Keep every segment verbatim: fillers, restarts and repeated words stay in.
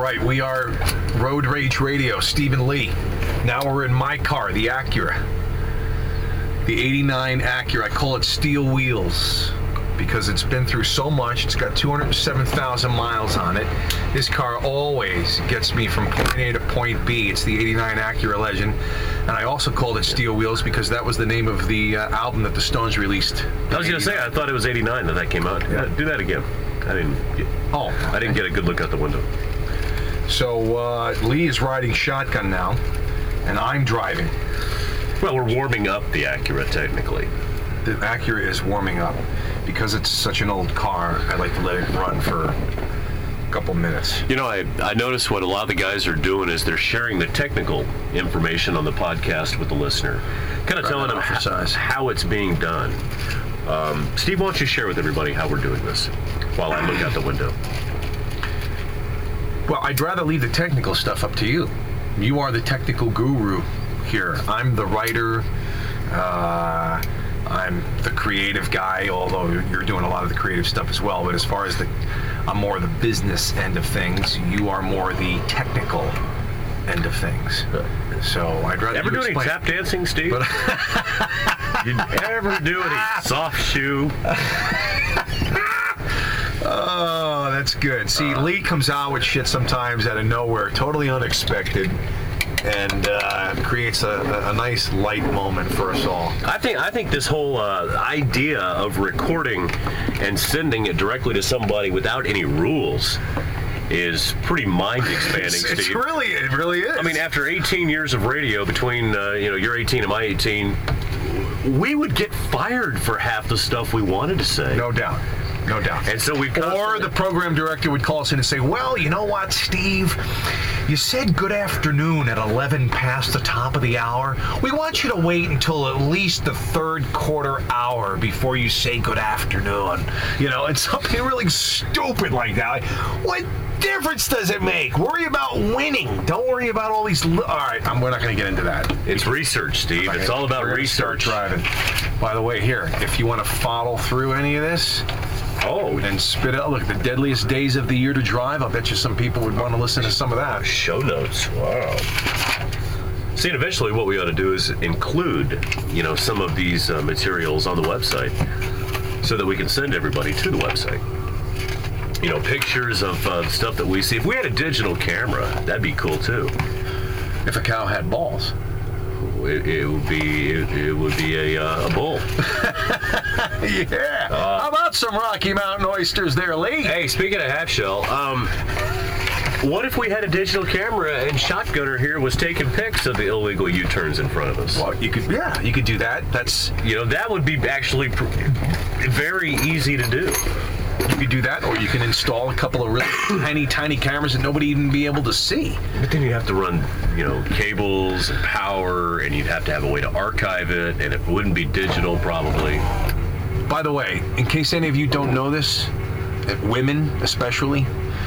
right, we are Road Rage Radio, Stephen Lee. Now we're in my car, the Acura. The eighty-nine Acura. I call it Steel Wheels because it's been through so much. It's got two hundred seven thousand miles on it. This car always gets me from point A to point B. It's the eighty-nine Acura Legend. And I also called it Steel Wheels because that was the name of the uh, album that the Stones released. I was going to say, I thought it was eighty-nine that that came out. Yeah. Do that again. I didn't get, oh, I didn't get a good look out the window. So uh, Lee is riding shotgun now, and I'm driving. Well, we're warming up the Acura, technically. The Acura is warming up. Because it's such an old car, I like to let it run for a couple minutes. You know, I, I noticed what a lot of the guys are doing is they're sharing the technical information on the podcast with the listener. Kind of telling them how, how it's being done. Um, Steve, why don't you share with everybody how we're doing this while I look out the window? Well, I'd rather leave the technical stuff up to you. You are the technical guru here. I'm the writer. Uh, I'm the creative guy, although you're doing a lot of the creative stuff as well. But as far as the, I'm more the business end of things. You are more the technical end of things. So I'd rather. Ever do any tap dancing, Steve? But you ever do any soft shoe? Oh, that's good. See, uh, Lee comes out with shit sometimes out of nowhere, totally unexpected, and uh, creates a, a nice light moment for us all. I think I think this whole uh, idea of recording and sending it directly to somebody without any rules is pretty mind-expanding, it's, Steve. It's really, it really is. I mean, after eighteen years of radio, between uh, you know you're eighteen and my eighteen, we would get fired for half the stuff we wanted to say. No doubt. No doubt. And so we Or the program director would call us in and say, well, you know what, Steve? You said good afternoon at eleven past the top of the hour. We want you to wait until at least the third quarter hour before you say good afternoon. You know, and something really stupid like that. What difference does it make? Worry about winning. Don't worry about all these... Li- all right, I'm, we're not going to get into that. It's research, Steve. Okay. It's all about research. Driving. By the way, here, if you want to follow through any of this... Oh, and spit out, look, the deadliest days of the year to drive. I'll bet you some people would want to listen to some of that. Show notes. Wow. See, and eventually what we ought to do is include, you know, some of these uh, materials on the website so that we can send everybody to the website. You know, pictures of uh, stuff that we see. If we had a digital camera, that'd be cool, too. If a cow had balls. It, it would be it, it would be a, uh, a bull. Yeah. Uh, How about some Rocky Mountain oysters there, Lee? Hey, speaking of half shell, um, what if we had a digital camera and Shotgunner here was taking pics of the illegal U-turns in front of us? Well, you could, yeah, you could do that. That's, you know, that would be actually pr- very easy to do. You could do that, or you can install a couple of really tiny, tiny cameras that nobody even be able to see. But then you have to run, you know, cables and power, and you'd have to have a way to archive it, and it wouldn't be digital, probably. By the way, in case any of you don't know this, women especially,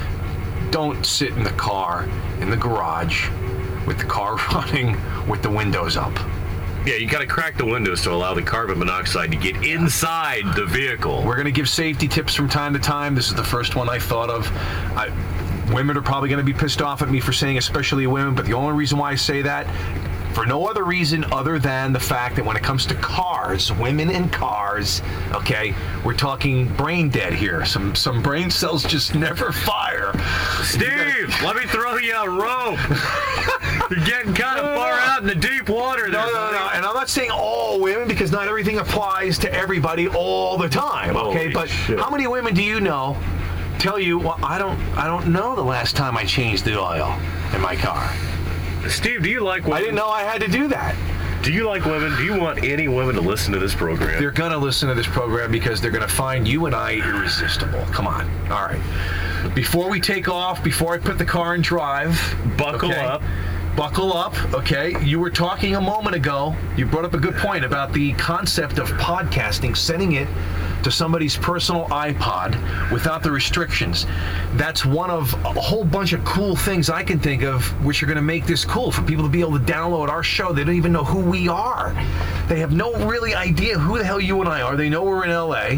don't sit in the car, in the garage, with the car running with the windows up. Yeah, you got to crack the windows to allow the carbon monoxide to get inside the vehicle. We're going to give safety tips from time to time. This is the first one I thought of. I, women are probably going to be pissed off at me for saying especially women, but the only reason why I say that, for no other reason other than the fact that when it comes to cars, women in cars, okay, we're talking brain dead here. Some some brain cells just never fire. Steve, gotta... let me throw you a rope. You're getting kind of far out in the deep water there. No, no, no. And I'm not saying all women because not everything applies to everybody all the time, okay? Holy but shit. How many women do you know tell you, well, I don't, I don't know the last time I changed the oil in my car? Steve, do you like women? I didn't know I had to do that. Do you like women? Do you want any women to listen to this program? They're going to listen to this program because they're going to find you and I irresistible. Come on. All right. Before we take off, before I put the car in drive. Buckle okay, up. Buckle up, okay? You were talking a moment ago. You brought up a good point about the concept of podcasting, sending it to somebody's personal iPod without the restrictions. That's one of a whole bunch of cool things I can think of which are going to make this cool for people to be able to download our show. They don't even know who we are. They have no really idea who the hell you and I are. They know we're in L A.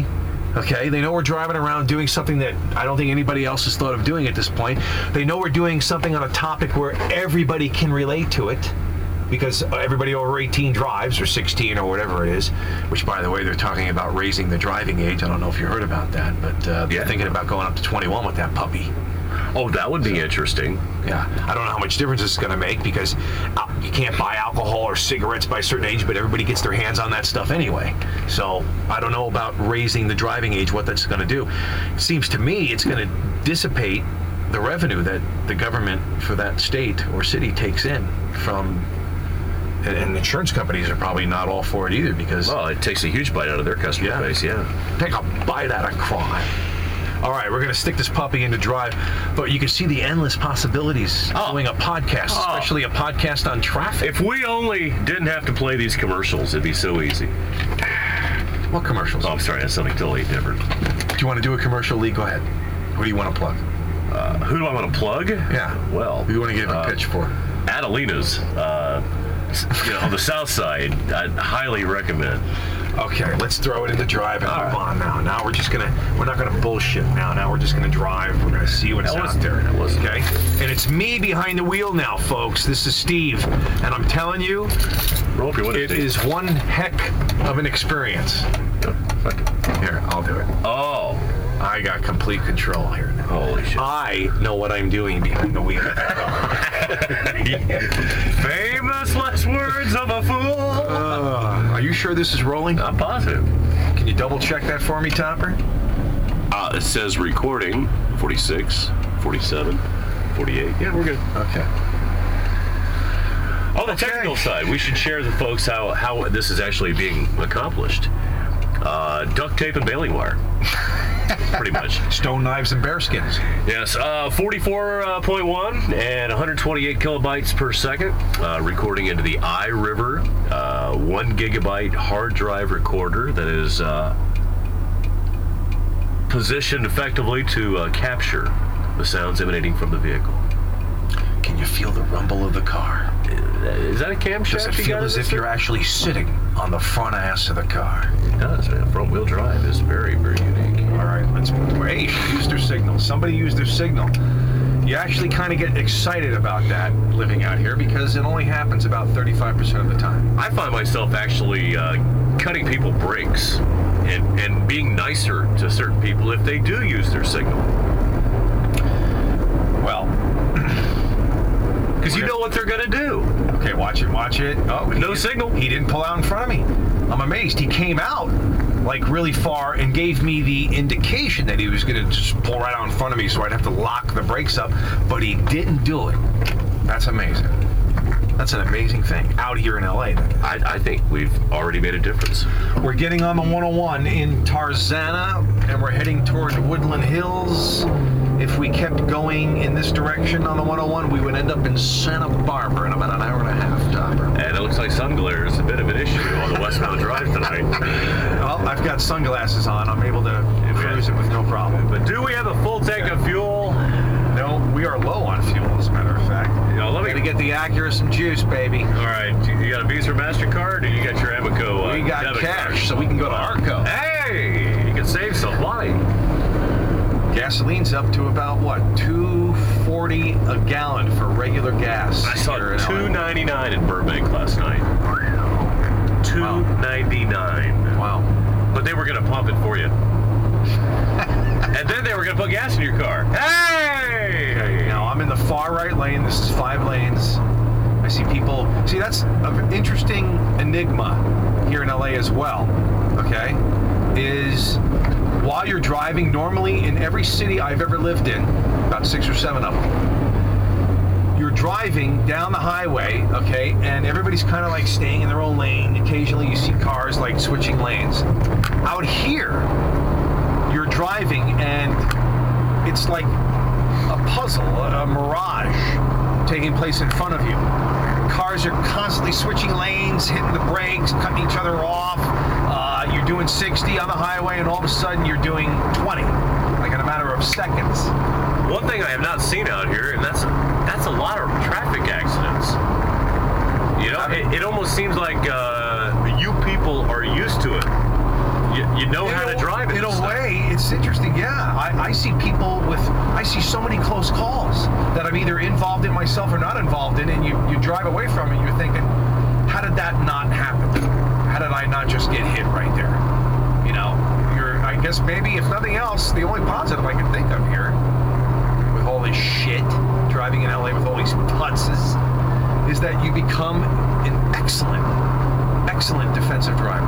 Okay, they know we're driving around doing something that I don't think anybody else has thought of doing at this point. They know we're doing something on a topic where everybody can relate to it, because everybody over eighteen drives, or sixteen, or whatever it is, which, by the way, they're talking about raising the driving age. I don't know if you heard about that, but uh, they're Yeah. thinking about going up to twenty-one with that puppy. Oh, that would be interesting. Yeah, I don't know how much difference it's going to make, because uh, you can't buy alcohol or cigarettes by a certain age, but everybody gets their hands on that stuff anyway. So I don't know about raising the driving age, what that's going to do. It seems to me it's going to dissipate the revenue that the government for that state or city takes in from, and, and insurance companies are probably not all for it either, because Well, it takes a huge bite out of their customer Yeah. base, yeah. take a bite out of crime. All right, we're going to stick this puppy into drive, but you can see the endless possibilities of Oh. doing a podcast, Oh. especially a podcast on traffic. If we only didn't have to play these commercials, it'd be so easy. What commercials? Oh, I'm sorry, that's something totally different. Do you want to do a commercial, Lee? Go ahead. What do you want to plug? Uh, who do I want to plug? Yeah. Well, Who do you want to give a uh, pitch for? Adelina's, uh, you know, on the south side, I'd highly recommend. Okay, let's throw it into drive and All move right. on now. Now we're just gonna, we're not gonna bullshit now. Now we're just gonna drive. We're gonna see what's That out wasn't- there. that wasn't- Okay? And it's me behind the wheel now, folks. This is Steve, and I'm telling you, Roll up your window, it Steve. is one heck of an experience. Oh, fuck it. Here, I'll do it. Oh, I got complete control here now. holy shit. I know what I'm doing behind the wheel. Famous last words of a fool. Uh, are you sure this is rolling? I'm positive. Can you double check that for me, Topper? Uh, it says recording forty-six, forty-seven, forty-eight. Yeah, we're good. Okay. On the technical side, we should share with the folks how, how this is actually being accomplished. Uh, duct tape and baling wire. Pretty much. Stone knives and bearskins. Yes, uh, forty-four point one and one hundred twenty-eight kilobytes per second. Uh, recording into the iRiver uh, one gigabyte hard drive recorder that is uh, positioned effectively to uh, capture the sounds emanating from the vehicle. Can you feel the rumble of the car? Is that a camshaft? Does it you feel got as in if this you're thing? actually sitting on the front ass of the car? It does, man. Front wheel drive is very, very unique. All right, let's wait. Use their signal. Somebody use their signal. You actually kind of get excited about that living out here, because it only happens about thirty-five percent of the time. I find myself actually uh, cutting people breaks and, and being nicer to certain people if they do use their signal. Well, Because you know what they're going to do. okay, watch it, watch it. Oh, he No didn't- signal. He didn't pull out in front of me. I'm amazed. He came out like really far and gave me the indication that he was going to just pull right out in front of me, so I'd have to lock the brakes up, but he didn't do it. That's amazing. That's an amazing thing out here in L A. I, I think we've already made a difference. We're getting on the one oh one in Tarzana, and we're heading toward Woodland Hills. If we kept going in this direction on the one oh one, we would end up in Santa Barbara in about an hour and a half, Topper. And it looks like sun glare is a bit of an issue on the westbound drive tonight. Well, I've got sunglasses on. I'm able to cruise it with no problem. But do we have a full tank of fuel? No, we are low on fuel, as a matter of fact. You know, let me Gotta get the Acura some juice, baby. All right, you you got a Visa or MasterCard, or you got your Amoco? Uh, We got debit cash, card? so we can go to Arco. Hey, you can save some money. Gasoline's up to about, what, two forty a gallon for regular gas. I saw here in L A. two ninety-nine in Burbank last night. two ninety-nine. Wow. But they were going to pump it for you. And then they were going to put gas in your car. Hey! Now I'm in the far right lane. This is five lanes. I see people. See, that's an interesting enigma here in L A as well. Okay, is while you're driving, normally in every city I've ever lived in, about six or seven of them, you're driving down the highway, okay, and everybody's kind of like staying in their own lane. Occasionally you see cars like switching lanes. Out here, you're driving and it's like a puzzle, a, a mirage taking place in front of you. Cars are constantly switching lanes, hitting the brakes, cutting each other off. Uh, you're doing sixty on the highway, and all of a sudden you're doing twenty, like in a matter of seconds. One thing I have not seen out here, and that's that's a lot of traffic accidents. You know, it, it almost seems like uh, you people are used to it. you, you know in how a, to drive it. In a stuff. way, it's interesting. Yeah, I, I see people with, I see so many close calls that I'm either involved in myself or not involved in, and you, you drive away from it, you're thinking, how did that not happen? How did I not just get hit right there? You know, you're, I guess maybe, if nothing else, the only positive I can think of here, with all this shit, driving in L A with all these putzes, is that you become an excellent, excellent defensive driver.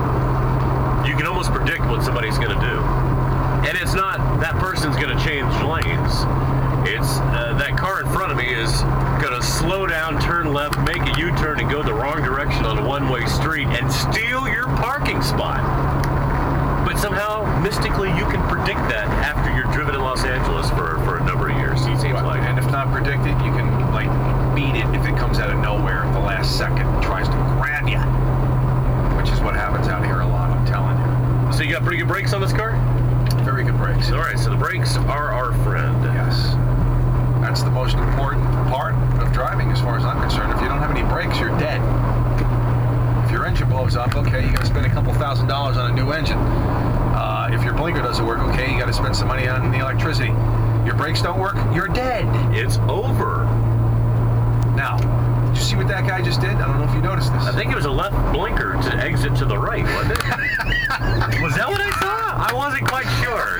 You can almost predict what somebody's going to do. And it's not that person's going to change lanes. It's uh, that car in front of me is going to slow down, turn left, make a U-turn, and go the wrong direction on a one-way street and steal your parking spot. But somehow, mystically, you can predict that after you're driven in Los Angeles for, for a number of years, it seems Well, like. and if not predict it, you can like beat it if it comes out of nowhere at the last second and tries to grab you, which is what happens out here a lot, I'm telling you. So you got pretty good brakes on this car? Very good brakes. All right, so the brakes are our friend. Yes. That's the most important part of driving as far as I'm concerned. If you don't have any brakes, you're dead. If your engine blows up, okay, you got to spend a couple thousand dollars on a new engine. Uh, if your blinker doesn't work, okay, you got to spend some money on the electricity. Your brakes don't work, you're dead. It's over. Now, did you see what that guy just did? I don't know if you noticed this. I think it was a left blinker to exit to the right, wasn't it? Was that what I saw? I wasn't quite sure.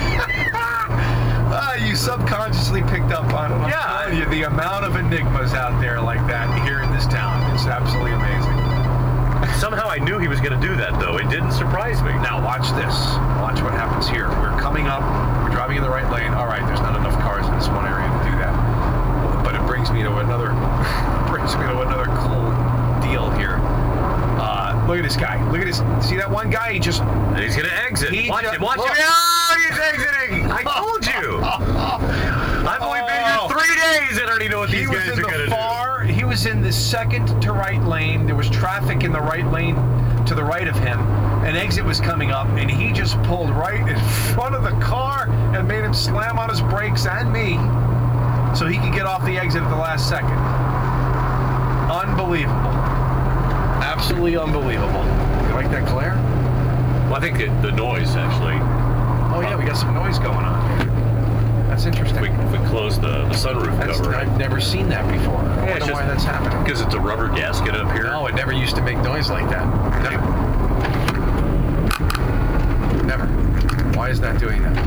Uh, you subconsciously picked up on it. I'm Yeah. telling you, the amount of enigmas out there like that here in this town is absolutely amazing. Somehow I knew he was going to do that, though. It didn't surprise me. Now watch this. Watch what happens here. We're coming up. We're driving in the right lane. All right, there's not enough cars in this one area to do that. But it brings me to another. brings me to another cool deal here. Uh, look at this guy. Look at this. See that one guy? He just. And he's going to exit. He watch just- him. Watch look. him. Oh, he's exiting. I told you. I've only been here three days and I already know what He these was guys in are going the to do. far. He was in the second to right lane. There was traffic in the right lane to the right of him. An exit was coming up, and he just pulled right in front of the car and made him slam on his brakes and me, so he could get off the exit at the last second. Unbelievable. Absolutely unbelievable. You like that glare? Well, I think it, the noise, actually. Oh yeah, we got some noise going on here. That's interesting. We, we closed the, the sunroof That's, cover. I've never seen that before. I Yeah, wonder it's why just- that's happening. Because it's a rubber gasket up here. No, it never used to make noise like that. Never. Never. Why is that doing that?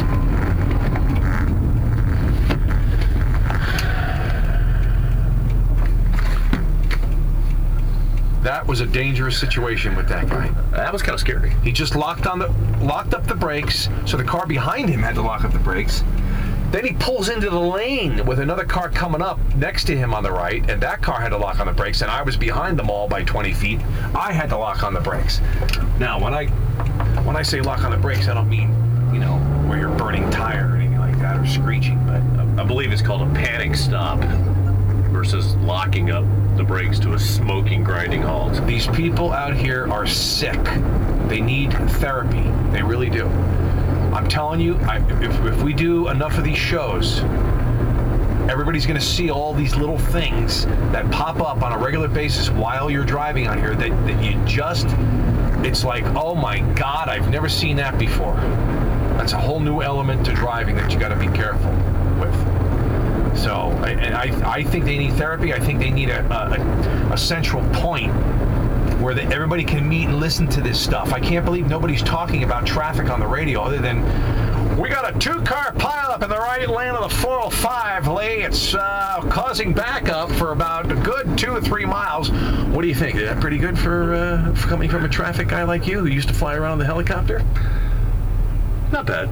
That was a dangerous situation with that guy. That was kind of scary. He just locked on the locked up the brakes, so the car behind him had to lock up the brakes. Then he pulls into the lane with another car coming up next to him on the right, and that car had to lock on the brakes, and I was behind them all by twenty feet. I had to lock on the brakes. Now, when I when I say lock on the brakes, I don't mean, you know, where you're burning tire or anything like that or screeching, but I believe it's called a panic stop versus locking up the brakes to a smoking, grinding halt. these people out here are sick. They need therapy. They really do. I'm telling you, I, if, if we do enough of these shows, everybody's going to see all these little things that pop up on a regular basis while you're driving on here that, that you just, it's like, oh my God, I've never seen that before. That's a whole new element to driving that you got to be careful with. So, I, and I, I think they need therapy. I think they need a, a, a central point where the, everybody can meet and listen to this stuff. I can't believe nobody's talking about traffic on the radio other than, we got a two-car pileup in the right lane of the four oh five, Lee. It's uh, causing backup for about a good two or three miles. What do you think? Is that pretty good for, uh, for coming from a traffic guy like you who used to fly around the helicopter? Not bad.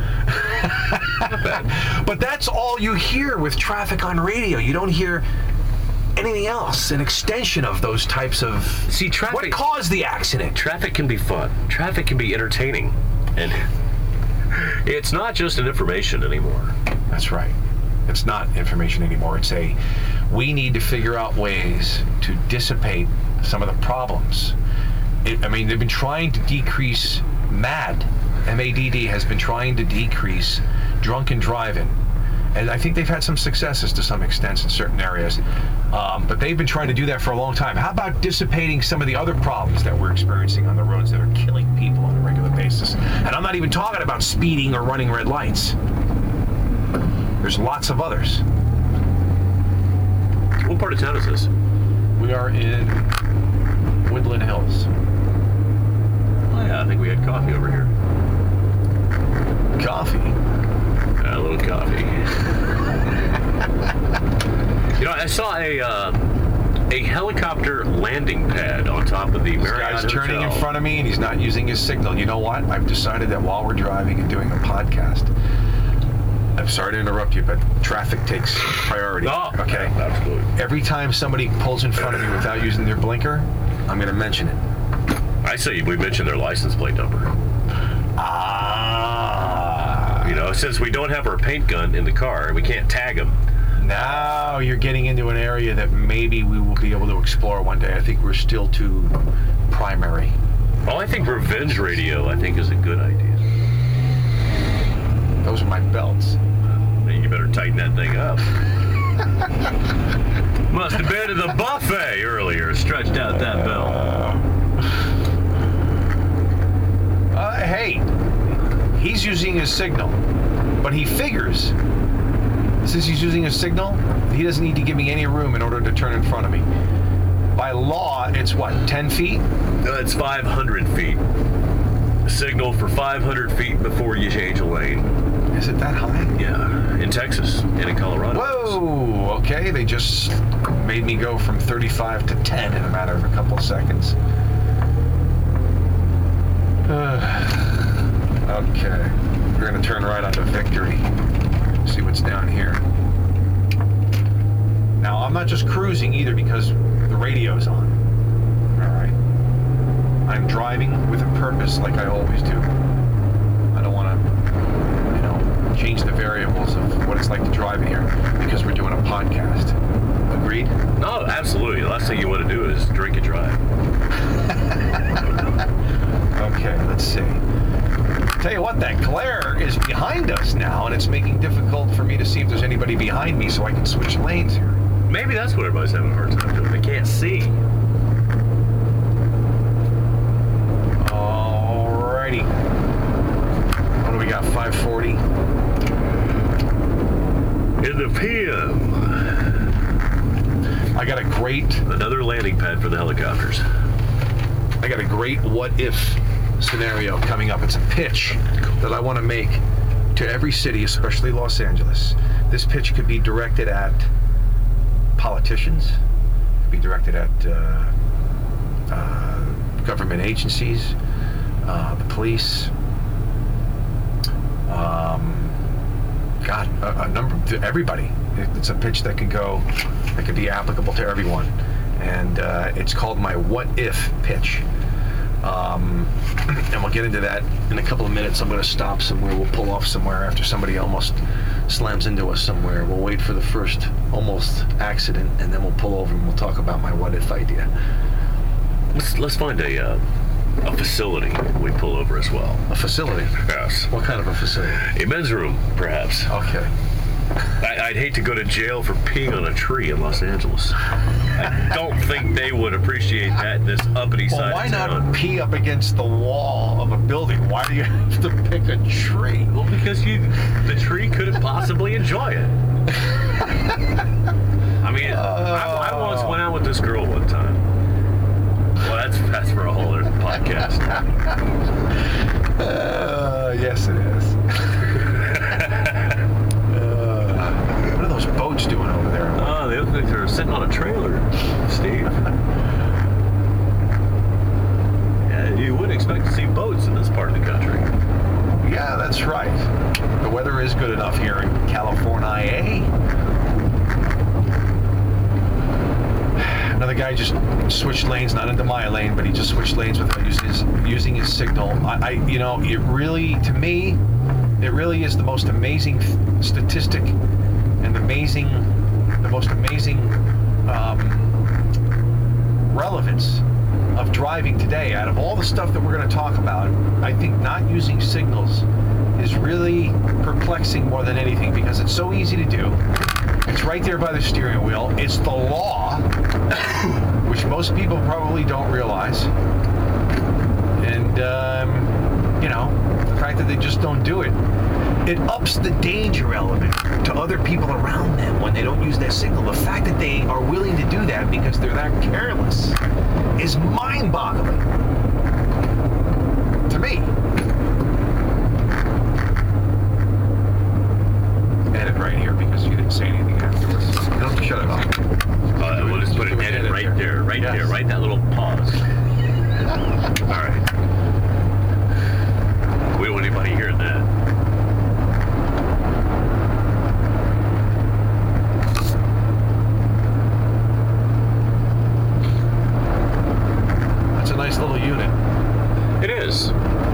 Not bad. But that's all you hear with traffic on radio. You don't hear anything else, an extension of those types of... See, traffic... What caused the accident? Traffic can be fun. Traffic can be entertaining. And it's not just an information anymore. That's right. It's not information anymore. It's a... We need to figure out ways to dissipate some of the problems. It, I mean, they've been trying to decrease MAD. M A D D has been trying to decrease drunken driving. And I think they've had some successes to some extent in certain areas. Um, but they've been trying to do that for a long time. How about dissipating some of the other problems that we're experiencing on the roads that are killing people on a regular basis. And I'm not even talking about speeding or running red lights. There's lots of others. What part of town is this? We are in Woodland Hills. Oh yeah, I think we had coffee over here. Coffee? Yeah, a little coffee. You know, I saw a uh, a helicopter landing pad on top of the This Marriott guy's Hotel. turning in front of me and he's not using his signal. You know what? I've decided that while we're driving and doing a podcast, I'm sorry to interrupt you, but traffic takes priority. Oh, okay. yeah, absolutely. Every time somebody pulls in front of me without using their blinker, I'm going to mention it. I say we mentioned their license plate number. Ah. You know, since we don't have our paint gun in the car, we can't tag them. Now you're getting into an area that maybe we will be able to explore one day. I think we're still too primary. Well, I think revenge radio, I think, is a good idea. Those are my belts. You better tighten that thing up. Must have been to the buffet earlier, stretched out that belt. Uh, uh, hey, he's using his signal, but he figures since he's using his signal, he doesn't need to give me any room in order to turn in front of me. By law, it's what, ten feet? No, it's five hundred feet. A signal for five hundred feet before you change a lane. Is it that high? Yeah, in Texas and in Colorado. Whoa, okay, they just made me go from thirty-five to ten in a matter of a couple of seconds. Uh, okay, we're gonna turn right onto Victory. See what's down here. Now, I'm not just cruising either because the radio's on. All right. I'm driving with a purpose like I always do. I don't want to, you know, change the variables of what it's like to drive here because we're doing a podcast. Agreed? No, absolutely. The last thing you want to do is drink and drive. Okay, let's see. Tell you what, that glare is behind us now, and it's making it difficult for me to see if there's anybody behind me so I can switch lanes here. Maybe that's what everybody's having a hard time doing. They can't see. Alrighty. What do we got? five forty? In the P M. I got a great... Another landing pad for the helicopters. I got a great what-if scenario coming up. It's a pitch that I want to make to every city, especially Los Angeles. This pitch could be directed at politicians, could be directed at uh, uh, government agencies, uh, the police, um, God, a, a number, to everybody. It's a pitch that could go, that could be applicable to everyone. And uh, it's called my what if pitch. Um, and we'll get into that in a couple of minutes. I'm going to stop somewhere. We'll pull off somewhere after somebody almost slams into us somewhere. We'll wait for the first almost accident, and then we'll pull over and we'll talk about my what-if idea. Let's let's find a uh, a facility we pull over as well. A facility? Yes. What kind of a facility? A men's room, perhaps. Okay. I, I'd hate to go to jail for peeing on a tree in Los Angeles. I don't think they would appreciate that in this uppity Well, side why of town. not pee up against the wall of a building? Why do you have to pick a tree? Well, because you, the tree couldn't possibly enjoy it. I mean, Uh, I, I once went out with this girl one time. Well, that's that's for a whole other podcast. Uh, yes, it is. uh, what are those boats doing over there? Oh, they look like they're sitting on a trailer, Steve. Yeah, you wouldn't expect to see boats in this part of the country. Yeah, that's right. The weather is good enough here in California. Another guy just switched lanes, not into my lane, but he just switched lanes without using his, using his signal. I, I, you know, it really, to me, it really is the most amazing statistic and amazing, the most amazing um, relevance of driving today. Out of all the stuff that we're going to talk about, I think not using signals is really perplexing more than anything because it's so easy to do. It's right there by the steering wheel. It's the law, which most people probably don't realize. And, um, you know, the fact that they just don't do it. It ups the danger element to other people around them when they don't use that signal. The fact that they are willing to do that because they're that careless is mind-boggling to me. Edit right here because you didn't say anything afterwards. You don't have to shut it off. Uh, we'll just put an edit right there, right Yes. there, right that little pause. All right. We don't want anybody hearing that. That's a nice little unit. It is.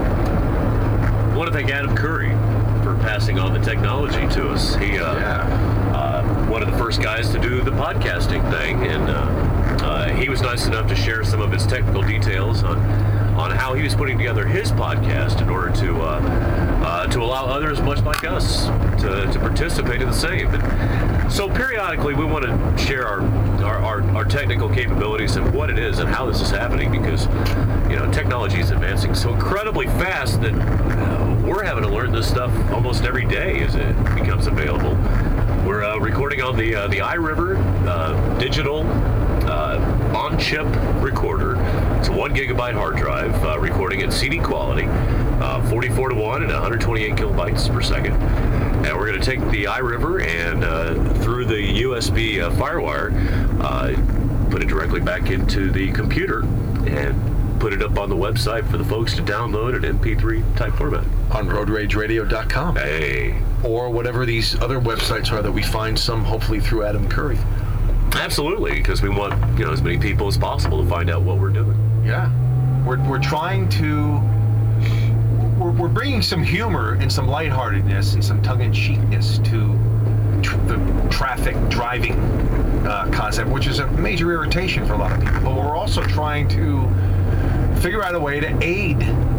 I want to thank Adam Curry for passing on the technology to us. He, uh, Yeah. uh, one of the first guys to do the podcasting thing, and uh, uh, he was nice enough to share some of his technical details on on how he was putting together his podcast in order to uh, uh, to allow others, much like us, to, to participate in the same. And so periodically, we want to share our, our our our technical capabilities and what it is and how this is happening, because you know technology is advancing so incredibly fast that uh, we're having to learn this stuff almost every day as it becomes available. We're uh, recording on the uh, the iRiver uh, digital uh, on-chip recorder. It's a one gigabyte hard drive, uh, recording at C D quality, uh, forty-four to one and one hundred twenty-eight kilobytes per second. And we're going to take the iRiver and uh, through the U S B uh, FireWire, uh, put it directly back into the computer and put it up on the website for the folks to download at M P three type format. On road rage radio dot com. Hey. Or whatever these other websites are that we find, some hopefully through Adam Curry. Absolutely, because we want you know as many people as possible to find out what we're doing. Yeah. We're, we're trying to, we're, we're bringing some humor and some lightheartedness and some tongue-in-cheekness to tr- the traffic driving uh, concept, which is a major irritation for a lot of people. But we're also trying to figure out a way to aid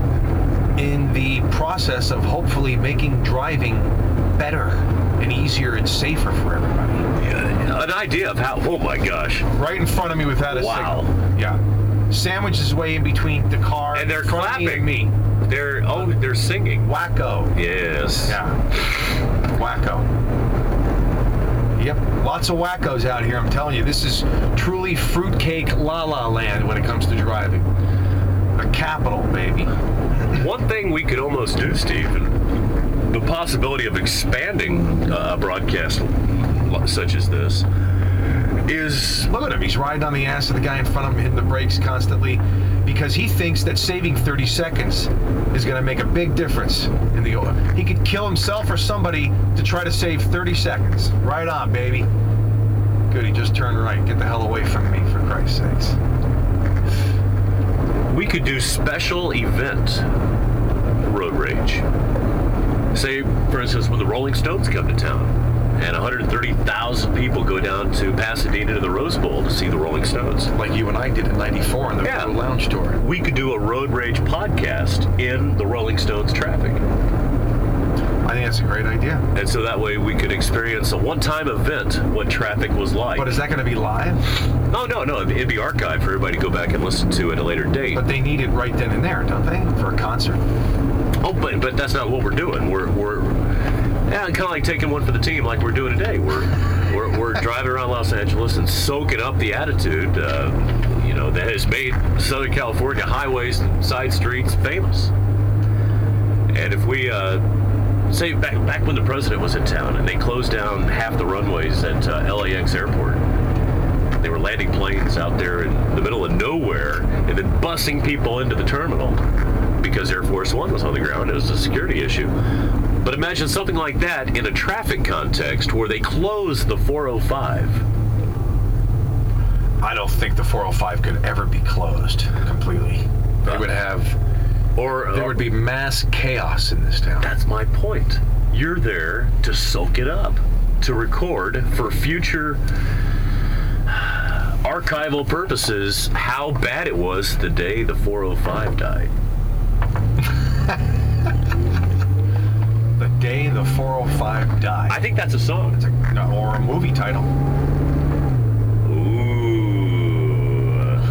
in the process of hopefully making driving better and easier and safer for everybody. Yeah, an idea of how, oh my gosh. Right in front of me without a Wow. signal. Yeah. Sandwiched his way in between the car And they're in front of me clapping. and me. They're, oh, they're singing. Wacko. Yes. Yeah. Wacko. Yep. Lots of wackos out here, I'm telling you. This is truly fruitcake la la land when it comes to driving. The capital, baby. One thing we could almost do, Steve, and the possibility of expanding uh, a broadcast such as this, is... Look at him. He's riding on the ass of the guy in front of him, hitting the brakes constantly, because he thinks that saving thirty seconds is going to make a big difference in the oil. He could kill himself or somebody to try to save thirty seconds. Right on, baby. Good, he just turned right. Get the hell away from me, for Christ's sakes. We could do special event road rage. Say, for instance, when the Rolling Stones come to town, and one hundred thirty thousand people go down to Pasadena to the Rose Bowl to see the Rolling Stones. Like you and I did in ninety-four on the Yeah. Road Lounge tour. We could do a road rage podcast in the Rolling Stones traffic. I think that's a great idea. And so that way we could experience a one-time event, what traffic was like. But is that going to be live? No, no, no. It'd be archived for everybody to go back and listen to at a later date. But they need it right then and there, don't they? For a concert? Oh, but but that's not what we're doing. We're we're yeah, kind of like taking one for the team, like we're doing today. We're we're we're driving around Los Angeles and soaking up the attitude, uh, you know, that has made Southern California highways and side streets famous. And if we uh, say back back when the president was in town and they closed down half the runways at uh, L A X airport. They were landing planes out there in the middle of nowhere and then busing people into the terminal because Air Force One was on the ground. It was a security issue. But imagine something like that in a traffic context where they close the four oh five. I don't think the four oh five could ever be closed completely. They would have, Or there would be mass chaos in this town. That's my point. You're there to soak it up, to record for future archival purposes how bad it was the day the four oh five died. The day the four oh five died. I think that's a song. It's a, no, or a movie title. Ooh. Call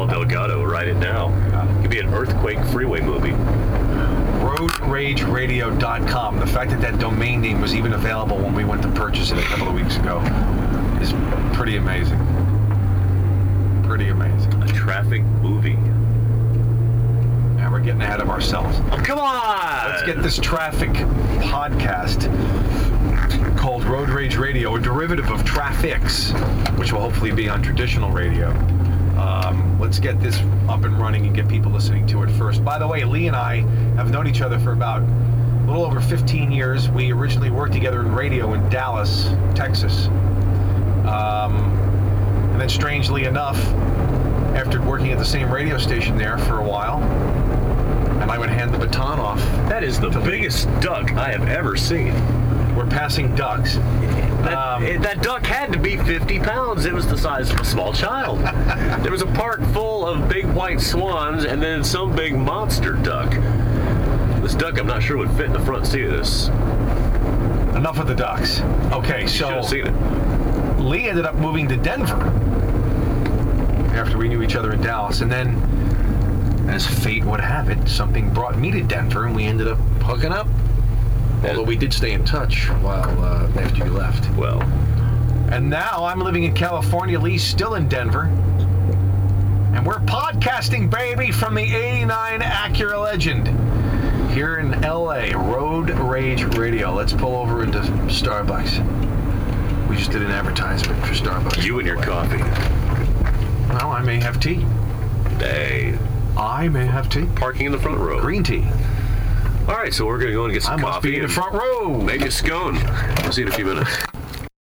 Paul Delgado. Write it now. It could be an earthquake freeway movie. road rage radio dot com. The fact that that domain name was even available when we went to purchase it a couple of weeks ago is pretty amazing. Pretty amazing. A traffic movie. Now we're getting ahead of ourselves. Oh, come on! Let's get this traffic podcast called Road Rage Radio, a derivative of Trafix, which will hopefully be on traditional radio. Um, let's get this up and running and get people listening to it first. By the way, Lee and I have known each other for about a little over fifteen years. We originally worked together in radio in Dallas, Texas. Um, and then strangely enough, after working at the same radio station there for a while, and I would hand the baton off. That is the biggest duck I have ever seen. We're passing ducks. That, Um, it- that duck had to be fifty pounds. It was the size of a small child. There was a park full of big white swans and then some big monster duck. This duck, I'm not sure, would fit in the front seat of this. Enough of the ducks. Okay, You should so have seen it. Lee ended up moving to Denver after we knew each other in Dallas, and then, as fate would have it, something brought me to Denver, and we ended up hooking up. Although we did stay in touch while uh, after you left. Well, And now I'm living in California. Lee's still in Denver, and we're podcasting, baby, from the eighty-nine Acura Legend here in L A. Road Rage Radio. Let's pull over into Starbucks. We just did an advertisement for Starbucks. you and your coffee. Well, I may have tea. Hey, I may have tea. parking in the front row. Green tea. All right, so we're going to go and get some I must coffee. be in the and front row. Maybe a scone. We'll see you in a few minutes.